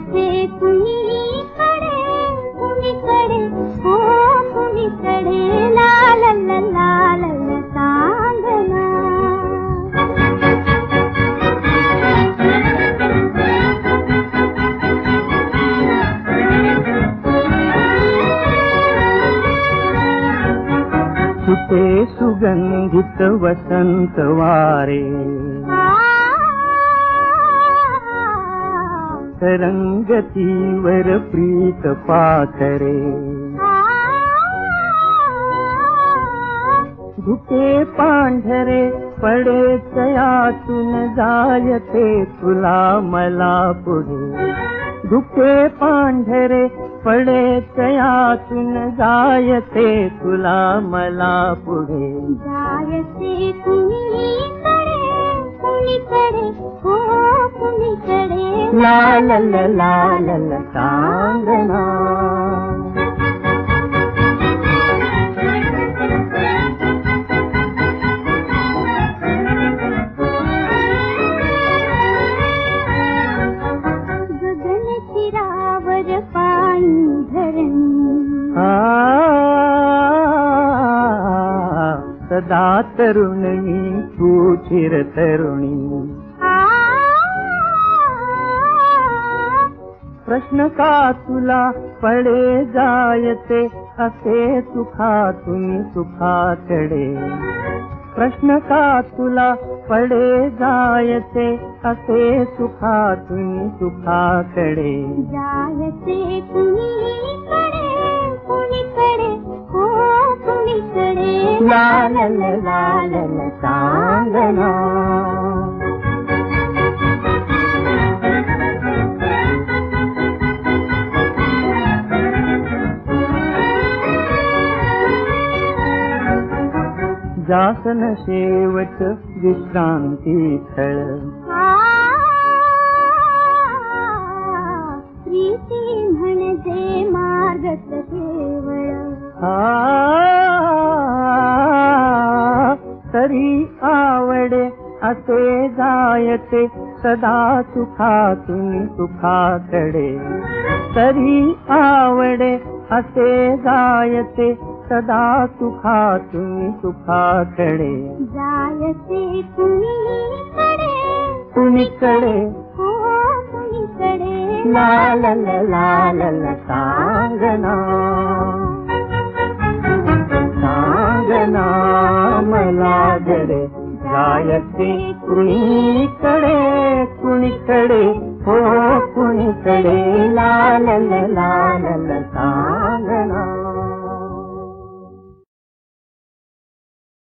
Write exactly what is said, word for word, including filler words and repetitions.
जायचे कुणीकडे कुणीकडे हो कुणीकडे ला ला ला ला ला चांदणा. सुटे सुगंधित वसंत वारे तरंगतीवर प्रीत पाखरे. धुके पांढरे पडे तयातून जायते तुला मला पुढे. धुके पांढरे पडे तयातून जायते तुला मला पुढे. जायते कुणीकडे कुणीकडे हो कुणीकडे ला ला ला ला ला ला चांदणा. गगन शिरावर पाणी धरणी सदा तरुणी तू चिर तरुणी. प्रश्न का तुला पडे जायते असे सुखातून सुखाकडे. प्रश्न का तुला पडे जायते असे सुखातून सुखाकडे. जायते कुणीकडे कुणीकडे हो कुणीकडे ला ला ला ला ला ला चांदणा. जासन शेवट विश्रांती स्थळ प्रीती म्हणजे मार्गच केवळ. तरी आवडे असे जायते सदा सुखातून सुखाकडे. तरी आवडे असे जायते सदा सुखातून सुखाकडे. जायते कुणीकडे कुणीकडे हो कुणीकडे ला ला ला ला ला ला चांदणा. चांदणा मला गडे जायते कुणीकडे कुणीकडे हो कुणीकडे ला ला ला ला ला ला.